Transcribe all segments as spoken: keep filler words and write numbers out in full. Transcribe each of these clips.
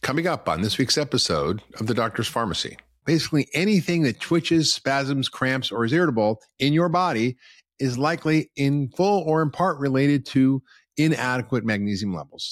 Coming up on this week's episode of The Doctor's Pharmacy, basically anything that twitches, spasms, cramps, or is irritable in your body is likely in full or in part related to inadequate magnesium levels.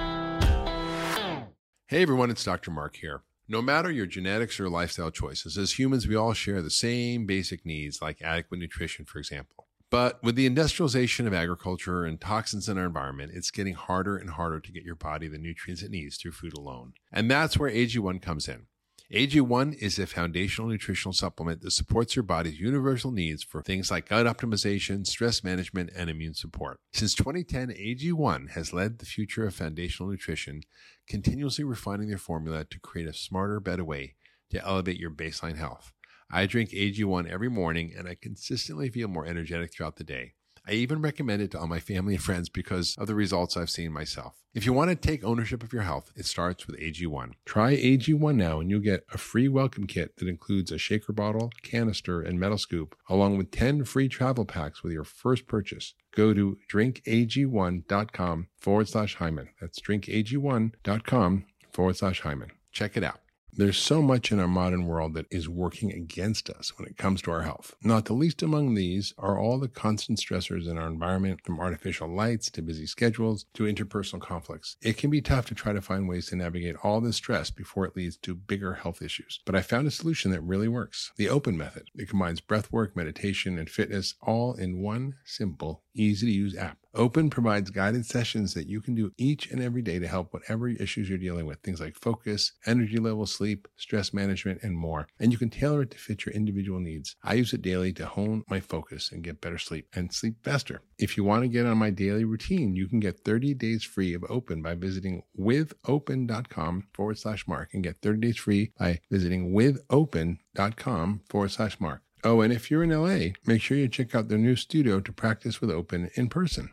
Hey everyone, it's Doctor Mark here. No matter your genetics or lifestyle choices, as humans, we all share the same basic needs like adequate nutrition, for example. But with the industrialization of agriculture and toxins in our environment, it's getting harder and harder to get your body the nutrients it needs through food alone. And that's where A G one comes in. A G one is a foundational nutritional supplement that supports your body's universal needs for things like gut optimization, stress management, and immune support. Since twenty ten, A G one has led the future of foundational nutrition, continuously refining their formula to create a smarter, better way to elevate your baseline health. I drink A G one every morning, and I consistently feel more energetic throughout the day. I even recommend it to all my family and friends because of the results I've seen myself. If you want to take ownership of your health, it starts with A G one. Try A G one now and you'll get a free welcome kit that includes a shaker bottle, canister, and metal scoop, along with ten free travel packs with your first purchase. Go to drinkag1.com forward slash Hyman. That's drinkag1.com forward slash Hyman. Check it out. There's so much in our modern world that is working against us when it comes to our health. Not the least among these are all the constant stressors in our environment, from artificial lights to busy schedules to interpersonal conflicts. It can be tough to try to find ways to navigate all this stress before it leads to bigger health issues. But I found a solution that really works. The Open Method. It combines breathwork, meditation, and fitness all in one simple, easy-to-use app. Open provides guided sessions that you can do each and every day to help whatever issues you're dealing with. Things like focus, energy level, sleep, stress management, and more. And you can tailor it to fit your individual needs. I use it daily to hone my focus and get better sleep and sleep faster. If you want to get on my daily routine, you can get thirty days free of Open by visiting withopen.com forward slash Mark and get thirty days free by visiting withopen.com forward slash Mark. Oh, and if you're in L A, make sure you check out their new studio to practice with Open in person.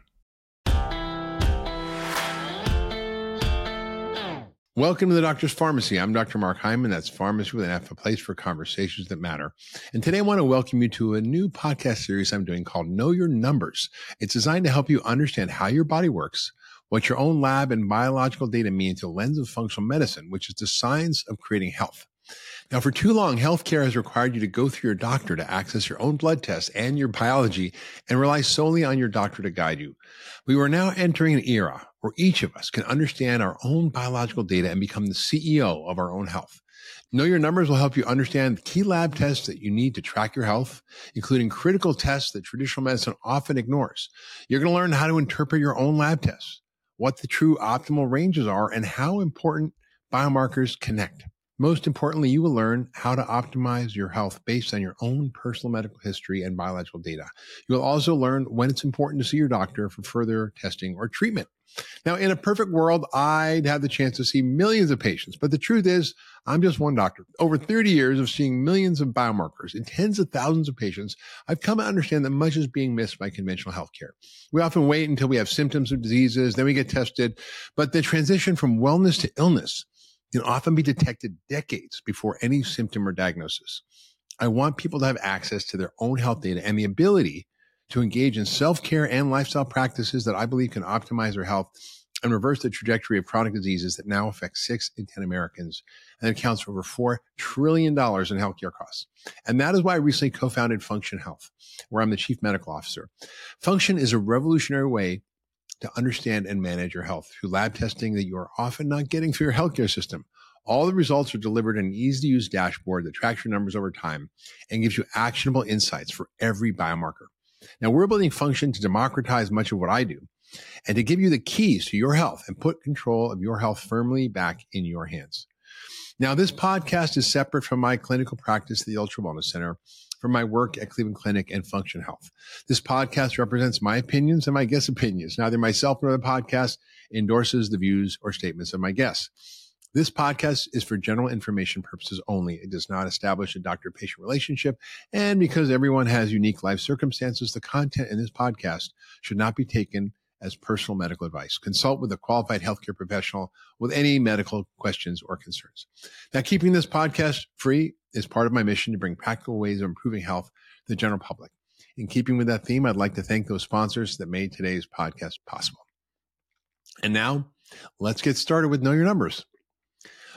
Welcome to the Doctor's Pharmacy. I'm Doctor Mark Hyman. That's Pharmacy with an F, a place for conversations that matter. And today I want to welcome you to a new podcast series I'm doing called Know Your Numbers. It's designed to help you understand how your body works, what your own lab and biological data mean through the lens of functional medicine, which is the science of creating health. Now, for too long, healthcare has required you to go through your doctor to access your own blood tests and your biology and rely solely on your doctor to guide you. We are now entering an era where each of us can understand our own biological data and become the C E O of our own health. Know Your Numbers will help you understand the key lab tests that you need to track your health, including critical tests that traditional medicine often ignores. You're going to learn how to interpret your own lab tests, what the true optimal ranges are, and how important biomarkers connect. Most importantly, you will learn how to optimize your health based on your own personal medical history and biological data. You will also learn when it's important to see your doctor for further testing or treatment. Now, in a perfect world, I'd have the chance to see millions of patients, but the truth is, I'm just one doctor. Over thirty years of seeing millions of biomarkers in tens of thousands of patients, I've come to understand that much is being missed by conventional healthcare. We often wait until we have symptoms of diseases, then we get tested, but the transition from wellness to illness can often be detected decades before any symptom or diagnosis. I want people to have access to their own health data and the ability to engage in self-care and lifestyle practices that I believe can optimize their health and reverse the trajectory of chronic diseases that now affect six in ten Americans and accounts for over four trillion dollars in healthcare costs. And that is why I recently co-founded Function Health, where I'm the chief medical officer. Function is a revolutionary way to understand and manage your health through lab testing that you are often not getting through your healthcare system. All the results are delivered in an easy-to-use dashboard that tracks your numbers over time and gives you actionable insights for every biomarker. Now, we're building Function to democratize much of what I do and to give you the keys to your health and put control of your health firmly back in your hands. Now, this podcast is separate from my clinical practice at the Ultra Wellness Center, from my work at Cleveland Clinic and Function Health. This podcast represents my opinions and my guests' opinions. Neither myself nor the podcast endorses the views or statements of my guests. This podcast is for general information purposes only. It does not establish a doctor-patient relationship. And because everyone has unique life circumstances, the content in this podcast should not be taken as personal medical advice. Consult with a qualified healthcare professional with any medical questions or concerns. Now, keeping this podcast free is part of my mission to bring practical ways of improving health to the general public. In keeping with that theme, I'd like to thank those sponsors that made today's podcast possible. And now, let's get started with Know Your Numbers.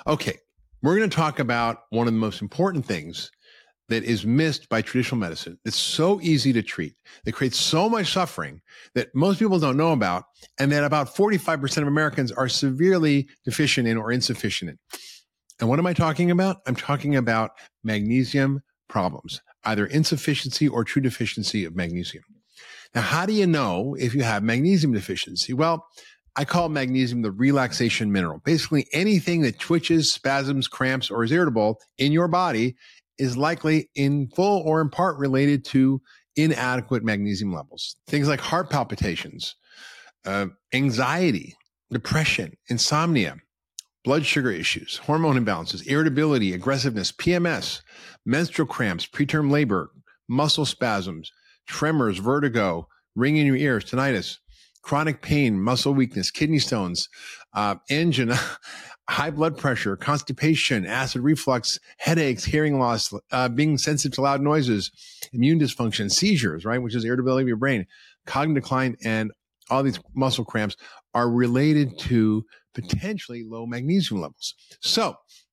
Okay, we're going to talk about one of the most important things that is missed by traditional medicine. It's so easy to treat. It creates so much suffering that most people don't know about, and that about forty-five percent of Americans are severely deficient in or insufficient in. And what am I talking about? I'm talking about magnesium problems, either insufficiency or true deficiency of magnesium. Now, how do you know if you have magnesium deficiency? Well, I call magnesium the relaxation mineral. Basically, anything that twitches, spasms, cramps, or is irritable in your body is likely in full or in part related to inadequate magnesium levels. Things like heart palpitations, uh, anxiety, depression, insomnia, blood sugar issues, hormone imbalances, irritability, aggressiveness, P M S, menstrual cramps, preterm labor, muscle spasms, tremors, vertigo, ringing in your ears, tinnitus, chronic pain, muscle weakness, kidney stones, uh, angina, high blood pressure, constipation, acid reflux, headaches, hearing loss, uh, being sensitive to loud noises, immune dysfunction, seizures, right, which is irritability of your brain, cognitive decline, and all these muscle cramps are related to potentially low magnesium levels. So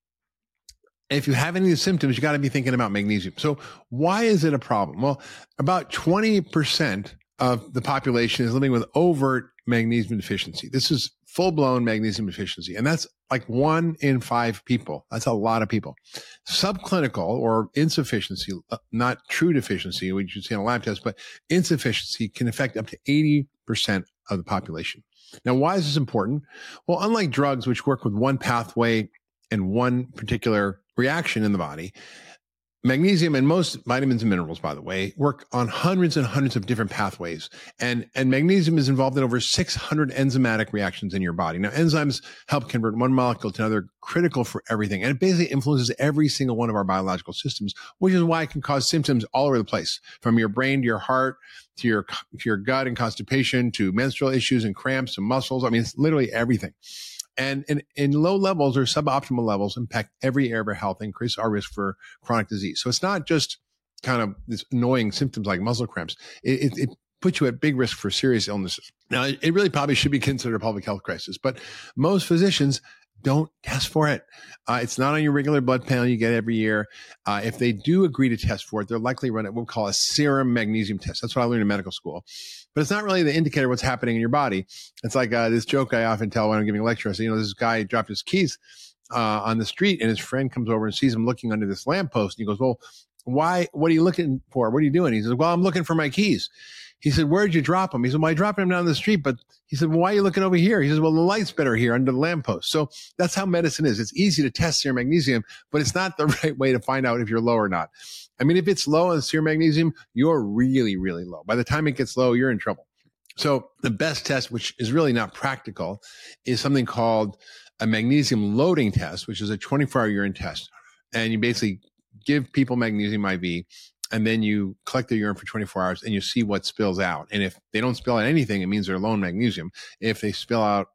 if you have any of the symptoms, you got to be thinking about magnesium. So why is it a problem? Well, about twenty percent of the population is living with overt magnesium deficiency. This is full-blown magnesium deficiency. And that's like one in five people. That's a lot of people. Subclinical or insufficiency, not true deficiency, which you see on a lab test, but insufficiency can affect up to eighty percent of the population. Now, why is this important? Well, unlike drugs, which work with one pathway and one particular reaction in the body, magnesium and most vitamins and minerals, by the way, work on hundreds and hundreds of different pathways. And, and magnesium is involved in over six hundred enzymatic reactions in your body. Now, enzymes help convert one molecule to another, critical for everything. And it basically influences every single one of our biological systems, which is why it can cause symptoms all over the place, from your brain to your heart, to your, to your gut and constipation, to menstrual issues and cramps and muscles. I mean, it's literally everything. And in, in low levels or suboptimal levels impact every area of our health, increase our risk for chronic disease. So it's not just kind of this annoying symptoms like muscle cramps. It, it, it puts you at big risk for serious illnesses. Now, it, it really probably should be considered a public health crisis, but most physicians don't test for it. Uh, it's not on your regular blood panel you get every year. Uh, if they do agree to test for it, they're likely to run what we call a serum magnesium test. That's what I learned in medical school. But it's not really the indicator of what's happening in your body. It's like uh, this joke I often tell when I'm giving a lecture. I say, you know, this guy dropped his keys uh, on the street, and his friend comes over and sees him looking under this lamppost. And he goes, well, why? What are you looking for? What are you doing? He says, well, I'm looking for my keys. He said, where'd you drop them? He said, well, I dropped them down the street. But he said, well, why are you looking over here? He says, well, the light's better here under the lamppost. So that's how medicine is. It's easy to test serum magnesium, but it's not the right way to find out if you're low or not. I mean, if it's low in serum magnesium, you're really, really low. By the time it gets low, you're in trouble. So the best test, which is really not practical, is something called a magnesium loading test, which is a twenty-four hour urine test. And you basically give people magnesium I V, and then you collect their urine for twenty-four hours and you see what spills out. And if they don't spill out anything, it means they're low in magnesium. If they spill out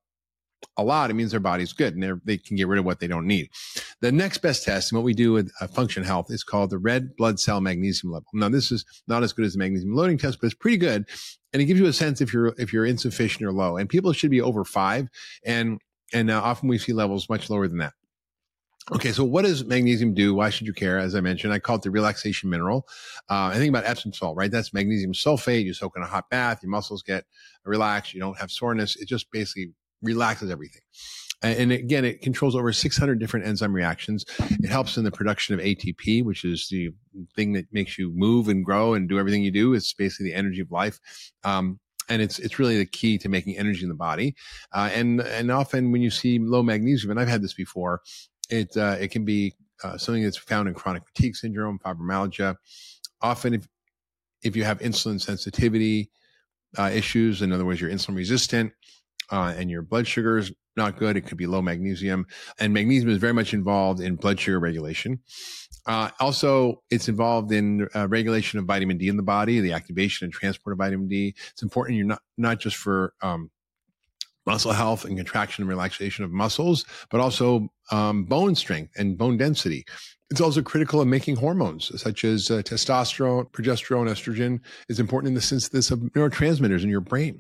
a lot, it means their body's good and they can get rid of what they don't need. The next best test, and what we do with uh, Function Health, is called the red blood cell magnesium level. Now, this is not as good as the magnesium loading test, but it's pretty good. And it gives you a sense if you're, if you're insufficient or low. And people should be over five. And, and uh, often we see levels much lower than that. Okay, so what does magnesium do? Why should you care? As I mentioned, I call it the relaxation mineral. Uh, I think about Epsom salt, right? That's magnesium sulfate. You soak in a hot bath, your muscles get relaxed, you don't have soreness. It just basically relaxes everything. And again, it controls over six hundred different enzyme reactions. It helps in the production of A T P, which is the thing that makes you move and grow and do everything you do. It's basically the energy of life. Um, And it's it's really the key to making energy in the body. Uh, and and often when you see low magnesium, and I've had this before, it uh, it can be uh, something that's found in chronic fatigue syndrome, fibromyalgia. Often, if if you have insulin sensitivity uh, issues, in other words, you're insulin resistant, uh, and your blood sugar is not good, it could be low magnesium. And magnesium is very much involved in blood sugar regulation. Uh, also, it's involved in uh, regulation of vitamin D in the body, the activation and transport of vitamin D. It's important you're not, not just for um, muscle health and contraction and relaxation of muscles, but also um, bone strength and bone density. It's also critical in making hormones such as uh, testosterone, progesterone, estrogen. It's important in the synthesis of neurotransmitters in your brain.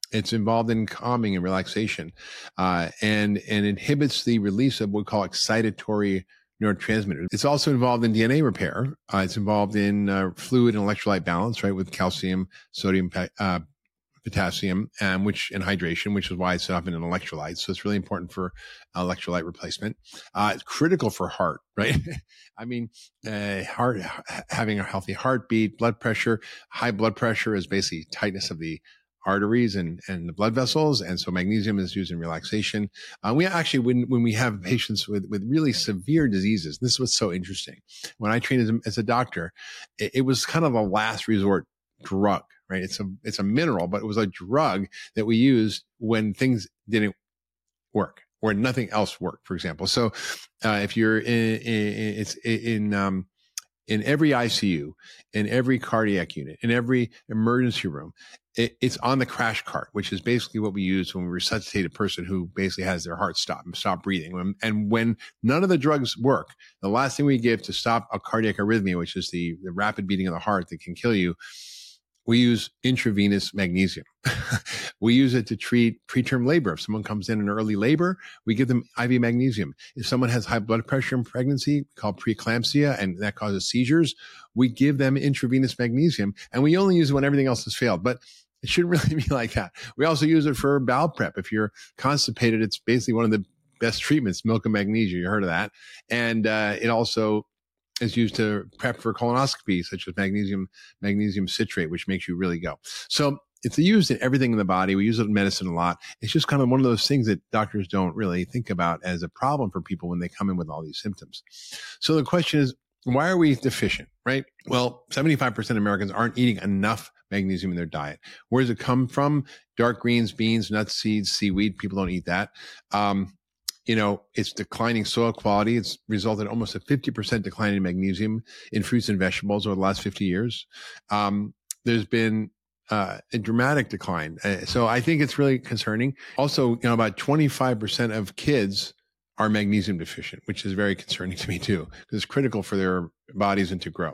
It's involved in calming and relaxation, uh, and and inhibits the release of what we call excitatory neurotransmitters. It's also involved in D N A repair. Uh, it's involved in uh, fluid and electrolyte balance, right, with calcium, sodium, uh, potassium, um, which and hydration, which is why it's often an electrolyte. So it's really important for electrolyte replacement. Uh, it's critical for heart, right? I mean, uh, heart having a healthy heartbeat, blood pressure. High blood pressure is basically tightness of the arteries and, and the blood vessels. And so magnesium is used in relaxation. Uh, we actually, when, when we have patients with, with really severe diseases, this is what's so interesting. When I trained as a, as a doctor, it, it was kind of a last resort drug, right? It's a, it's a mineral, but it was a drug that we used when things didn't work or nothing else worked, for example. So, uh, if you're in, in it's in, um, in every I C U, in every cardiac unit, in every emergency room, it, it's on the crash cart, which is basically what we use when we resuscitate a person who basically has their heart stop and stop breathing. And when none of the drugs work, the last thing we give to stop a cardiac arrhythmia, which is the, the rapid beating of the heart that can kill you, we use intravenous magnesium. We use it to treat preterm labor. If someone comes in in early labor, we give them I V magnesium. If someone has high blood pressure in pregnancy, called preeclampsia, and that causes seizures, we give them intravenous magnesium, and we only use it when everything else has failed. But it shouldn't really be like that. We also use it for bowel prep. If you're constipated, it's basically one of the best treatments, milk of magnesia. You heard of that. And uh, it also is used to prep for colonoscopy, such as magnesium, magnesium citrate, which makes you really go. So it's used in everything in the body. We use it in medicine a lot. It's just kind of one of those things that doctors don't really think about as a problem for people when they come in with all these symptoms. So the question is, why are we deficient, right? Well, seventy-five percent of Americans aren't eating enough magnesium in their diet. Where does it come from? Dark greens, beans, nuts, seeds, seaweed. People don't eat that. Um, You know, it's declining soil quality. It's resulted in almost a fifty percent decline in magnesium in fruits and vegetables over the last fifty years. Um, there's been uh, a dramatic decline. Uh, so I think it's really concerning. Also, you know, about twenty-five percent of kids are magnesium deficient, which is very concerning to me too, because it's critical for their bodies and to grow.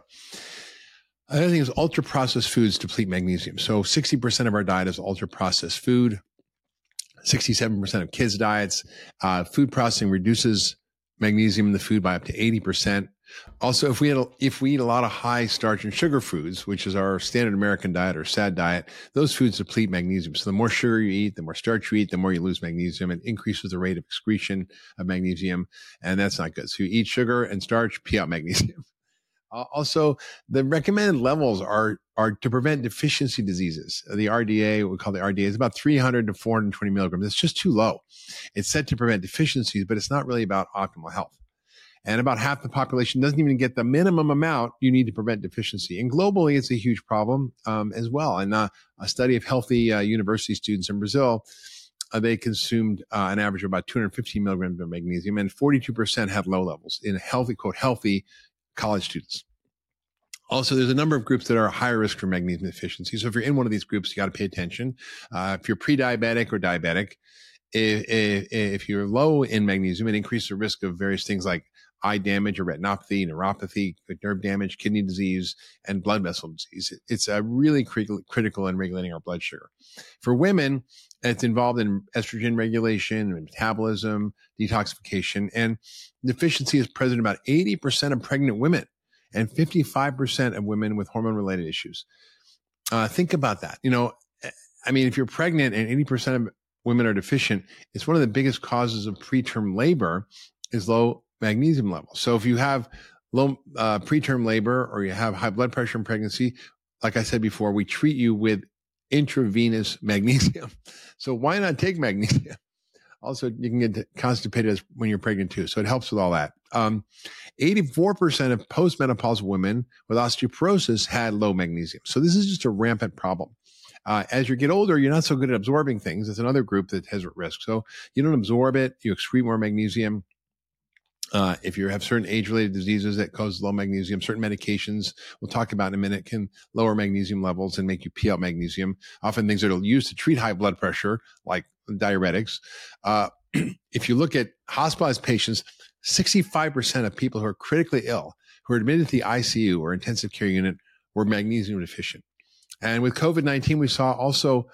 Another thing is ultra processed foods deplete magnesium. So sixty percent of our diet is ultra processed food. sixty-seven percent of kids' diets. Uh, food processing reduces magnesium in the food by up to eighty percent. Also, if we had a, if we eat a lot of high starch and sugar foods, which is our standard American diet or S A D diet, those foods deplete magnesium. So the more sugar you eat, the more starch you eat, the more you lose magnesium. It increases the rate of excretion of magnesium, and that's not good. So you eat sugar and starch, pee out magnesium. Uh, also, the recommended levels are are to prevent deficiency diseases. The R D A, what we call the R D A, is about three hundred to four hundred twenty milligrams. It's just too low. It's said to prevent deficiencies, but it's not really about optimal health. And about half the population doesn't even get the minimum amount you need to prevent deficiency. And globally, it's a huge problem um, as well. And uh, a study of healthy uh, university students in Brazil, uh, they consumed uh, an average of about two hundred fifteen milligrams of magnesium, and forty-two percent had low levels in healthy, quote, healthy college students. Also, there's a number of groups that are higher risk for magnesium deficiency. So if you're in one of these groups, you got to pay attention. Uh, if you're pre-diabetic or diabetic, if, if, if you're low in magnesium, it increases the risk of various things like eye damage or retinopathy, neuropathy, nerve damage, kidney disease, and blood vessel disease. It's a really critical, critical in regulating our blood sugar. For women, it's involved in estrogen regulation, metabolism, detoxification, and deficiency is present in about eighty percent of pregnant women and fifty-five percent of women with hormone-related issues. Uh, think about that. You know, I mean, if you're pregnant and eighty percent of women are deficient, it's one of the biggest causes of preterm labor is low magnesium levels. So if you have low uh, preterm labor or you have high blood pressure in pregnancy, like I said before, we treat you with intravenous magnesium. So why not take magnesium? Also, you can get constipated when you're pregnant too. So it helps with all that. Um, eighty-four percent of postmenopausal women with osteoporosis had low magnesium. So this is just a rampant problem. Uh, as you get older, you're not so good at absorbing things. It's another group that has risk. So you don't absorb it. You excrete more magnesium. Uh, if you have certain age-related diseases that cause low magnesium, certain medications we'll talk about in a minute can lower magnesium levels and make you pee out magnesium. Often things that are used to treat high blood pressure, like diuretics. Uh, if you look at hospitalized patients, sixty-five percent of people who are critically ill, who are admitted to the I C U or intensive care unit, were magnesium deficient. And with COVID nineteen, we saw also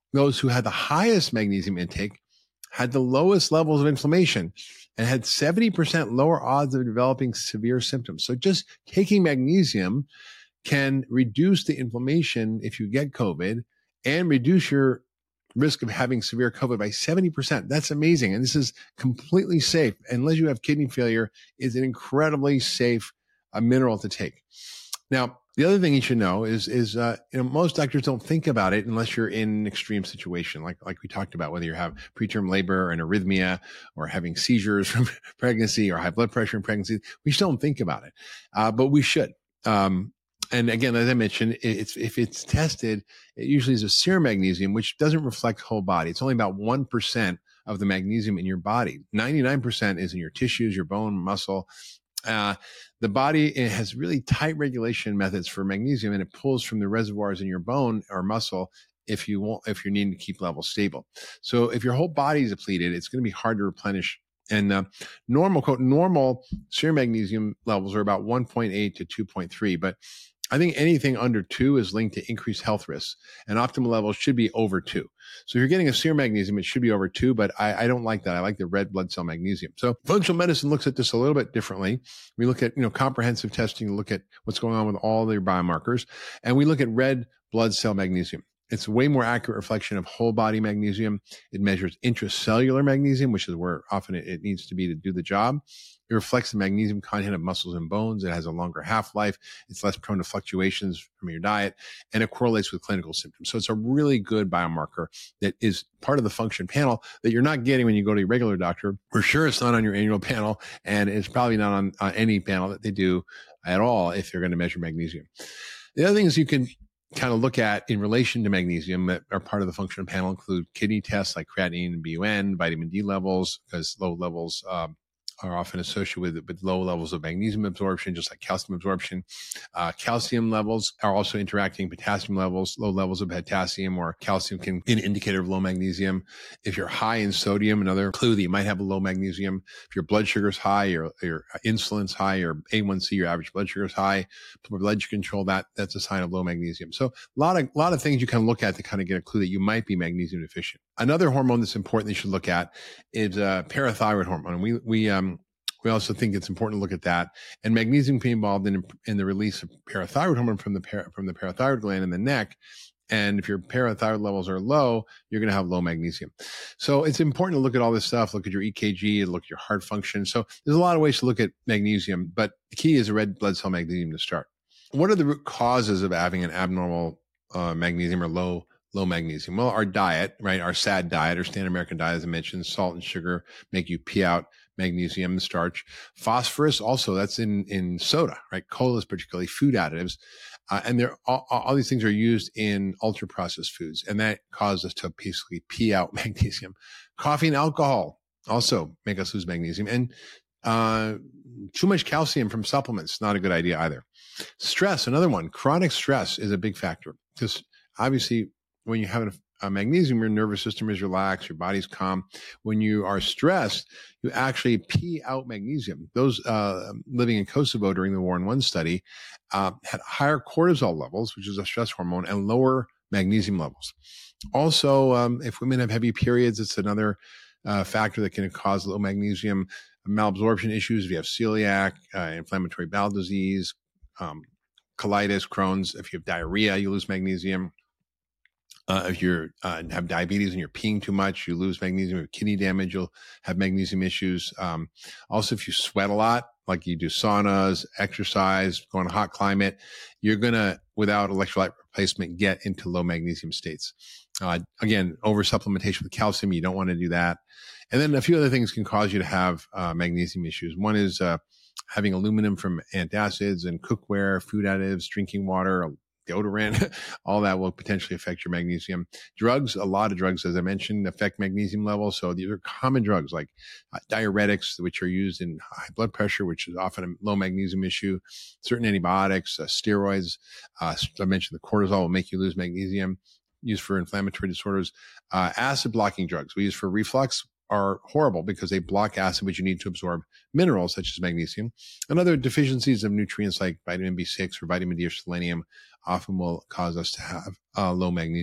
those who had the highest magnesium intake had the lowest levels of inflammation and had seventy percent lower odds of developing severe symptoms. So just taking magnesium can reduce the inflammation if you get COVID and reduce your risk of having severe COVID by seventy percent. That's amazing. And this is completely safe. Unless you have kidney failure, it's an incredibly safe uh, mineral to take. Now, the other thing you should know is, is uh, you know, most doctors don't think about it unless you're in an extreme situation, like like we talked about, whether you have preterm labor or an arrhythmia or having seizures from pregnancy or high blood pressure in pregnancy. We just don't think about it, uh, but we should. Um, and again, as I mentioned, it's, if it's tested, it usually is a serum magnesium, which doesn't reflect whole body. It's only about one percent of the magnesium in your body. ninety-nine percent is in your tissues, your bone, muscle. Uh, the body it has really tight regulation methods for magnesium, and it pulls from the reservoirs in your bone or muscle if you want, if you're needing to keep levels stable. So if your whole body is depleted, it's going to be hard to replenish. And uh, normal, quote, normal serum magnesium levels are about one point eight to two point three, but I think anything under two is linked to increased health risks, and optimal levels should be over two. So if you're getting a serum magnesium, it should be over two, but I, I don't like that. I like the red blood cell magnesium. So functional medicine looks at this a little bit differently. We look at, you know, comprehensive testing, look at what's going on with all their biomarkers, and we look at red blood cell magnesium. It's a way more accurate reflection of whole body magnesium. It measures intracellular magnesium, which is where often it, it needs to be to do the job. It reflects the magnesium content of muscles and bones. It has a longer half-life. It's less prone to fluctuations from your diet, and it correlates with clinical symptoms. So it's a really good biomarker that is part of the function panel that you're not getting when you go to your regular doctor. For sure, it's not on your annual panel, and it's probably not on, on any panel that they do at all if they're going to measure magnesium. The other things you can kind of look at in relation to magnesium that are part of the functional panel include kidney tests like creatinine and B U N, vitamin D levels, because low levels um, are often associated with, with low levels of magnesium absorption, just like calcium absorption. Uh, calcium levels are also interacting, potassium levels, low levels of potassium or calcium can be an indicator of low magnesium. If you're high in sodium, another clue that you might have a low magnesium. If your blood sugar is high, your, your insulin's high, your A one C, your average blood sugar is high, blood sugar control, that, that's a sign of low magnesium. So a lot of, a lot of things you can look at to kind of get a clue that you might be magnesium deficient. Another hormone that's important that you should look at is uh, parathyroid hormone. And we, we, um, we also think it's important to look at that. And magnesium can be involved in, in the release of parathyroid hormone from the, para, from the parathyroid gland in the neck. And if your parathyroid levels are low, you're going to have low magnesium. So it's important to look at all this stuff, look at your E K G, look at your heart function. So there's a lot of ways to look at magnesium, but the key is a red blood cell magnesium to start. What are the root causes of having an abnormal uh, magnesium or low low magnesium? Well, our diet, right? Our S A D diet or standard American diet, as I mentioned, salt and sugar make you pee out magnesium and starch. Phosphorus also, that's in, in soda, right? Colas, particularly food additives. Uh, and they're all, all these things are used in ultra processed foods, and that causes us to basically pee out magnesium. Coffee and alcohol also make us lose magnesium, and uh, too much calcium from supplements, not a good idea either. Stress, another one. Chronic stress is a big factor because obviously when you have a, a magnesium, your nervous system is relaxed, your body's calm. When you are stressed, you actually pee out magnesium. Those uh, living in Kosovo during the Warren one study uh, had higher cortisol levels, which is a stress hormone, and lower magnesium levels. Also, um, if women have heavy periods, it's another uh, factor that can cause low magnesium. Malabsorption issues, if you have celiac, uh, inflammatory bowel disease, um, colitis, Crohn's. If you have diarrhea, you lose magnesium. Uh, if you uh, have diabetes and you're peeing too much, you lose magnesium. If you have kidney damage, you'll have magnesium issues. Um, also, if you sweat a lot, like you do saunas, exercise, go in a hot climate, you're going to, without electrolyte replacement, get into low magnesium states. Uh, again, over supplementation with calcium, you don't want to do that. And then a few other things can cause you to have uh, magnesium issues. One is uh, having aluminum from antacids and cookware, food additives, drinking water, deodorant, all that will potentially affect your magnesium. Drugs, a lot of drugs, as I mentioned, affect magnesium levels. So these are common drugs like uh, diuretics, which are used in high blood pressure, which is often a low magnesium issue. Certain antibiotics, uh, steroids, uh, I mentioned the cortisol will make you lose magnesium, used for inflammatory disorders. Uh, acid blocking drugs we use for reflux are horrible because they block acid, which you need to absorb minerals such as magnesium. And other deficiencies of nutrients like vitamin B six or vitamin D or selenium often will cause us to have uh, low magnesium.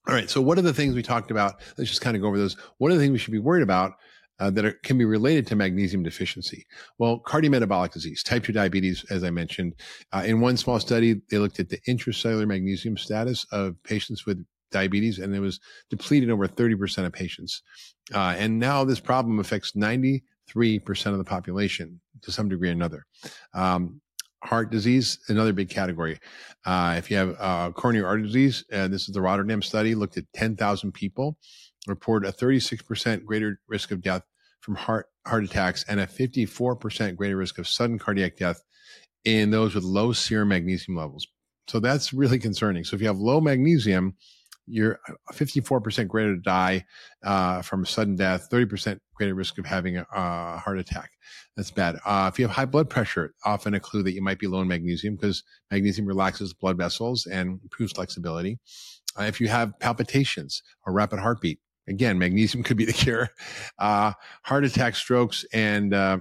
All right. So what are the things we talked about? Let's just kind of go over those. What are the things we should be worried about uh, that are, can be related to magnesium deficiency? Well, cardiometabolic disease, type two diabetes, as I mentioned. Uh, in one small study, they looked at the intracellular magnesium status of patients with diabetes, and it was depleted over thirty percent of patients. Uh, and now this problem affects ninety-three percent of the population to some degree or another. Um, Heart disease, another big category. Uh, if you have uh, coronary artery disease, uh, this is the Rotterdam study, looked at ten thousand people, reported a thirty-six percent greater risk of death from heart heart attacks and a fifty-four percent greater risk of sudden cardiac death in those with low serum magnesium levels. So that's really concerning. So if you have low magnesium, you're fifty-four percent greater to die uh, from sudden death, thirty percent greater risk of having a, a heart attack. That's bad. Uh, if you have high blood pressure, often a clue that you might be low in magnesium because magnesium relaxes blood vessels and improves flexibility. Uh, if you have palpitations or rapid heartbeat, again, magnesium could be the cure. Uh, heart attack, strokes, and uh,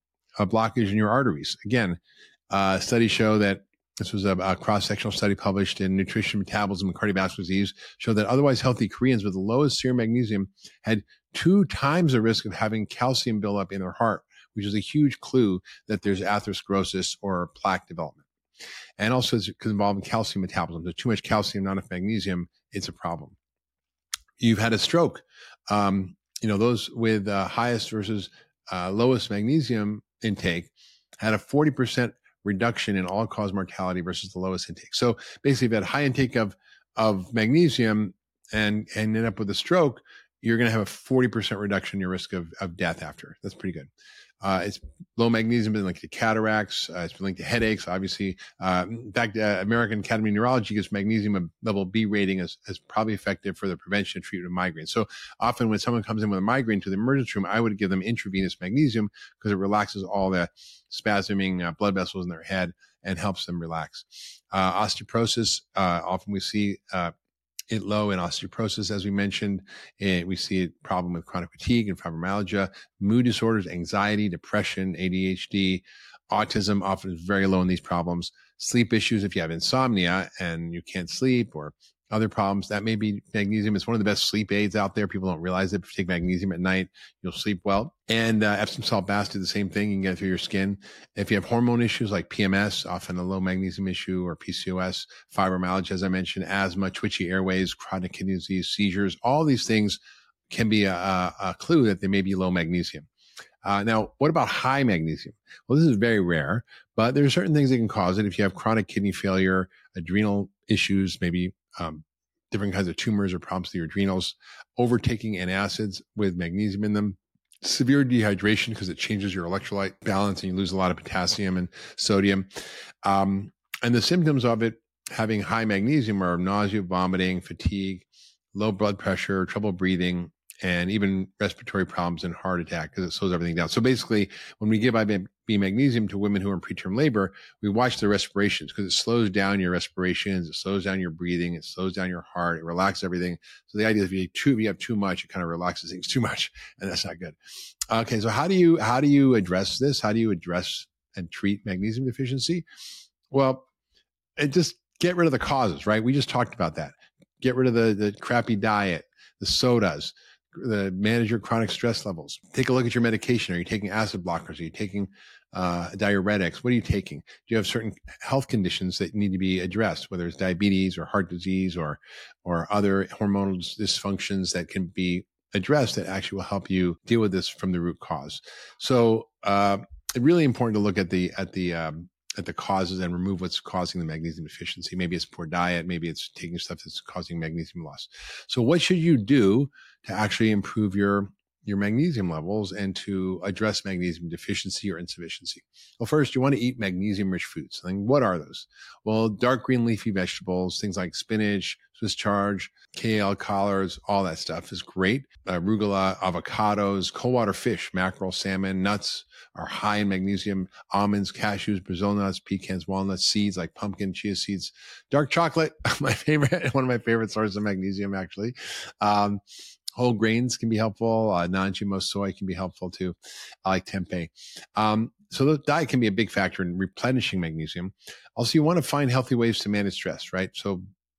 a blockage in your arteries. Again, uh, studies show that this was a, a cross-sectional study published in Nutrition, Metabolism, and Cardiovascular Disease, showed that otherwise healthy Koreans with the lowest serum magnesium had two times the risk of having calcium buildup in their heart, which is a huge clue that there's atherosclerosis or plaque development. And also it's involved in calcium metabolism. There's too much calcium, not enough magnesium. It's a problem. You've had a stroke. Um, you know, those with uh, highest versus uh, lowest magnesium intake had a forty percent reduction in all-cause mortality versus the lowest intake. So basically, if you had high intake of of magnesium and and end up with a stroke, you're going to have a forty percent reduction in your risk of, of death after. That's pretty good. Uh, it's low magnesium been linked to cataracts. Uh, it's been linked to headaches, obviously. Uh, in fact, uh, American Academy of Neurology gives magnesium a level B rating as, as probably effective for the prevention and treatment of migraine. So often when someone comes in with a migraine to the emergency room, I would give them intravenous magnesium because it relaxes all the spasming uh, blood vessels in their head and helps them relax. Uh, osteoporosis, uh, often we see uh, it low in osteoporosis, as we mentioned. And we see a problem with chronic fatigue and fibromyalgia, mood disorders, anxiety, depression, A D H D, autism often is very low in these problems. Sleep issues, if you have insomnia and you can't sleep or other problems, that may be magnesium. It's one of the best sleep aids out there. People don't realize it. If you take magnesium at night, you'll sleep well. And uh, Epsom salt baths do the same thing. You can get it through your skin. If you have hormone issues like P M S, often a low magnesium issue, or P C O S, fibromyalgia, as I mentioned, asthma, twitchy airways, chronic kidney disease, seizures, all these things can be a, a clue that they may be low magnesium. Uh, now, what about high magnesium? Well, this is very rare, but there are certain things that can cause it. If you have chronic kidney failure, adrenal issues, maybe um, different kinds of tumors or problems with your adrenals, overtaking antacids with magnesium in them, severe dehydration because it changes your electrolyte balance and you lose a lot of potassium and sodium. Um, and the symptoms of it having high magnesium are nausea, vomiting, fatigue, low blood pressure, trouble breathing, and even respiratory problems and heart attack because it slows everything down. So basically, when we give I V magnesium to women who are in preterm labor, we watch their respirations because it slows down your respirations, it slows down your breathing, it slows down your heart, it relaxes everything. So the idea is if you have too, if you have too much, it kind of relaxes things too much, and that's not good. Okay, so how do you how do you address this? How do you address and treat magnesium deficiency? Well, it just get rid of the causes, right? We just talked about that. Get rid of the the crappy diet, the sodas. The manage your chronic stress levels. Take a look at your medication. Are you taking acid blockers? Are you taking uh, diuretics? What are you taking? Do you have certain health conditions that need to be addressed, whether it's diabetes or heart disease or or other hormonal dysfunctions that can be addressed that actually will help you deal with this from the root cause? So uh, it's really important to look at the at the um, at the causes and remove what's causing the magnesium deficiency. Maybe it's poor diet. Maybe it's taking stuff that's causing magnesium loss. So what should you do to actually improve your, your magnesium levels and to address magnesium deficiency or insufficiency? Well, first, you want to eat magnesium-rich foods. And what are those? Well, dark green leafy vegetables, things like spinach, Swiss chard, kale, collards, all that stuff is great. Uh, arugula, avocados, cold water fish, mackerel, salmon, nuts are high in magnesium. Almonds, cashews, Brazil nuts, pecans, walnuts, seeds like pumpkin, chia seeds, dark chocolate, my favorite, one of my favorite sources of magnesium, actually. Um, Whole grains can be helpful. Uh, non-G M O soy can be helpful too. I like tempeh. Um, so the diet can be a big factor in replenishing magnesium. Also, you want to find healthy ways to manage stress, right? So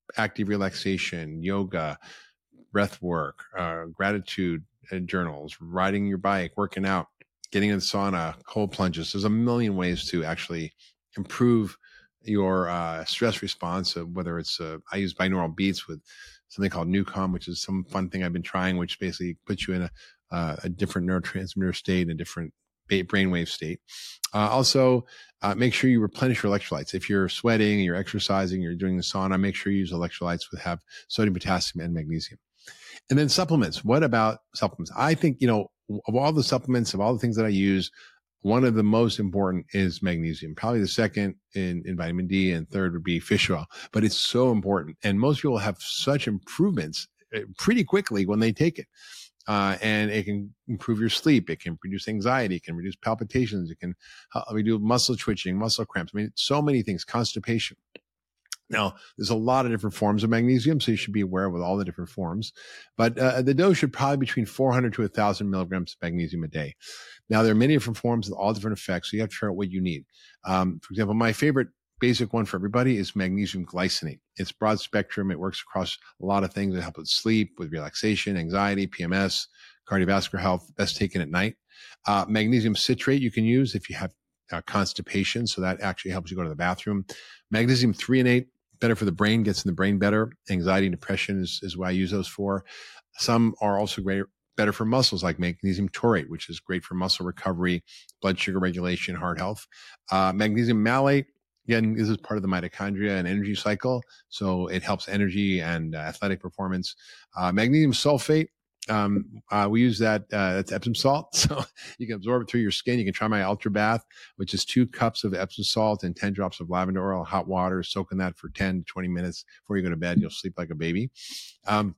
active relaxation, yoga, breath work, uh, gratitude uh, journals, riding your bike, working out, getting in the sauna, cold plunges. There's a million ways to actually improve your uh, stress response, uh, whether it's, uh, I use binaural beats with something called Newcom, which is some fun thing I've been trying, which basically puts you in a, uh, a different neurotransmitter state, a different brainwave state. Uh, also, uh, make sure you replenish your electrolytes. If you're sweating, you're exercising, you're doing the sauna, make sure you use electrolytes that have sodium, potassium, and magnesium. And then supplements. What about supplements? I think, you know, of all the supplements, of all the things that I use, one of the most important is magnesium. Probably the second in, in vitamin D, and third would be fish oil. But it's so important. And most people have such improvements pretty quickly when they take it. Uh, and it can improve your sleep. It can reduce anxiety. It can reduce palpitations. It can uh, reduce muscle twitching, muscle cramps. I mean, so many things, constipation. Now, there's a lot of different forms of magnesium, so you should be aware of all the different forms. But uh, the dose should probably be between four hundred to one thousand milligrams of magnesium a day. Now, there are many different forms with all different effects, so you have to figure out what you need. Um, for example, my favorite basic one for everybody is magnesium glycinate. It's broad spectrum. It works across a lot of things that help with sleep, with relaxation, anxiety, P M S, cardiovascular health, best taken at night. Uh, magnesium citrate you can use if you have uh, constipation, so that actually helps you go to the bathroom. Magnesium threonate, better for the brain, gets in the brain better. Anxiety and depression is, is what I use those for. Some are also great, better for muscles, like magnesium taurate, which is great for muscle recovery, blood sugar regulation, heart health. Uh, magnesium malate, again, this is part of the mitochondria and energy cycle, so it helps energy and uh, athletic performance. Uh, magnesium sulfate, um, uh, we use that, uh, that's Epsom salt, so you can absorb it through your skin. You can try my Ultra Bath, which is two cups of Epsom salt and ten drops of lavender oil, hot water, soak in that for ten to twenty minutes before you go to bed. You'll sleep like a baby. Um,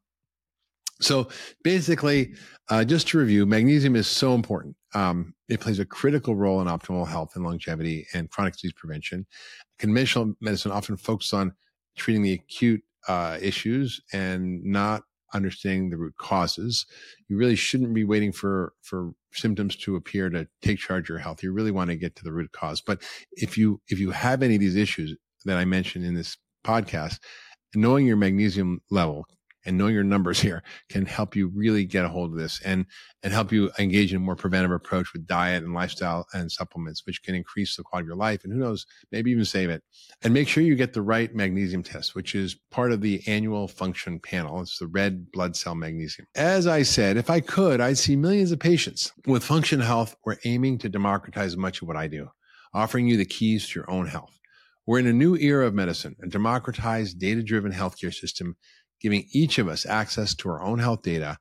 So basically, uh, just to review, magnesium is so important. Um, it plays a critical role in optimal health and longevity and chronic disease prevention. Conventional medicine often focuses on treating the acute uh, issues and not understanding the root causes. You really shouldn't be waiting for, for symptoms to appear to take charge of your health. You really want to get to the root cause. But if you, if you have any of these issues that I mentioned in this podcast, knowing your magnesium level and knowing your numbers here can help you really get a hold of this and, and help you engage in a more preventive approach with diet and lifestyle and supplements, which can increase the quality of your life. And who knows, maybe even save it. And make sure you get the right magnesium test, which is part of the annual function panel. It's the red blood cell magnesium. As I said, if I could, I'd see millions of patients. With Function Health, we're aiming to democratize much of what I do, offering you the keys to your own health. We're in a new era of medicine, a democratized, data-driven healthcare system, giving each of us access to our own health data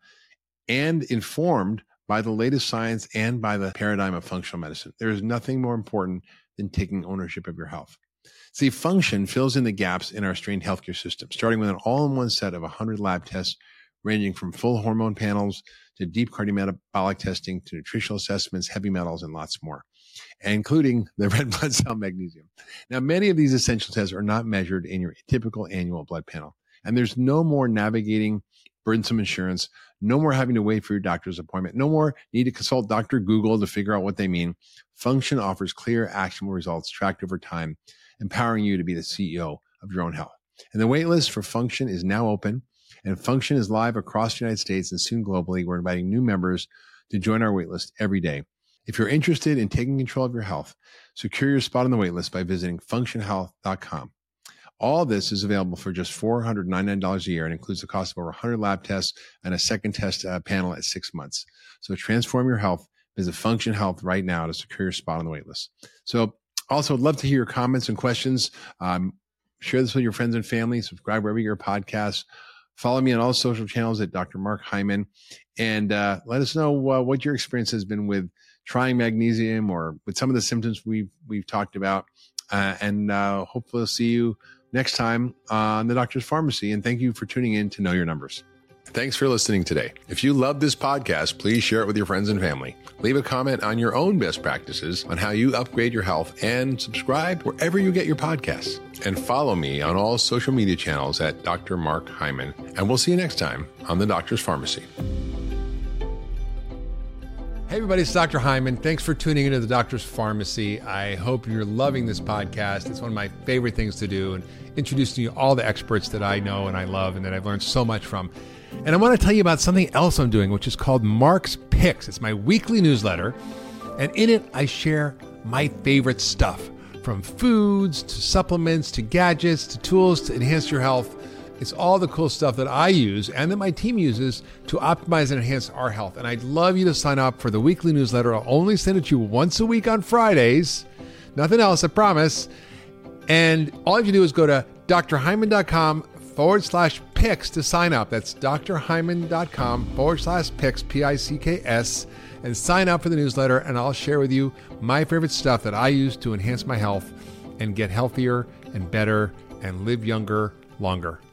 and informed by the latest science and by the paradigm of functional medicine. There is nothing more important than taking ownership of your health. See, Function fills in the gaps in our strained healthcare system, starting with an all-in-one set of one hundred lab tests, ranging from full hormone panels to deep cardiometabolic testing to nutritional assessments, heavy metals, and lots more, including the red blood cell magnesium. Now, many of these essential tests are not measured in your typical annual blood panel. And there's no more navigating burdensome insurance, no more having to wait for your doctor's appointment, no more need to consult Doctor Google to figure out what they mean. Function offers clear, actionable results tracked over time, empowering you to be the C E O of your own health. And the waitlist for Function is now open, and Function is live across the United States and soon globally. We're inviting new members to join our waitlist every day. If you're interested in taking control of your health, secure your spot on the waitlist by visiting function health dot com. All this is available for just four hundred ninety-nine dollars a year and includes the cost of over one hundred lab tests and a second test uh, panel at six months. So transform your health. Visit Function Health right now to secure your spot on the waitlist. So also, I'd love to hear your comments and questions. Um, share this with your friends and family. Subscribe wherever you get your podcasts. Follow me on all social channels at Doctor Mark Hyman. And uh, let us know uh, what your experience has been with trying magnesium or with some of the symptoms we've, we've talked about. Uh, and uh, hopefully we'll see you next time on The Doctor's Pharmacy. And thank you for tuning in to Know Your Numbers. Thanks for listening today. If you love this podcast, please share it with your friends and family. Leave a comment on your own best practices on how you upgrade your health and subscribe wherever you get your podcasts. And follow me on all social media channels at Doctor Mark Hyman. And we'll see you next time on The Doctor's Pharmacy. Hey everybody, it's Doctor Hyman. Thanks for tuning into the Doctor's Pharmacy. I hope you're loving this podcast. It's one of my favorite things to do, and introducing you all the experts that I know and I love and that I've learned so much from. And I want to tell you about something else I'm doing, which is called Mark's Picks. It's my weekly newsletter, and in it I share my favorite stuff, from foods to supplements to gadgets to tools to enhance your health. It's all the cool stuff that I use and that my team uses to optimize and enhance our health. And I'd love you to sign up for the weekly newsletter. I'll only send it to you once a week on Fridays. Nothing else, I promise. And all you have to do is go to drhyman.com forward slash picks to sign up. That's drhyman.com forward slash picks, P I C K S, and sign up for the newsletter. And I'll share with you my favorite stuff that I use to enhance my health and get healthier and better and live younger, longer.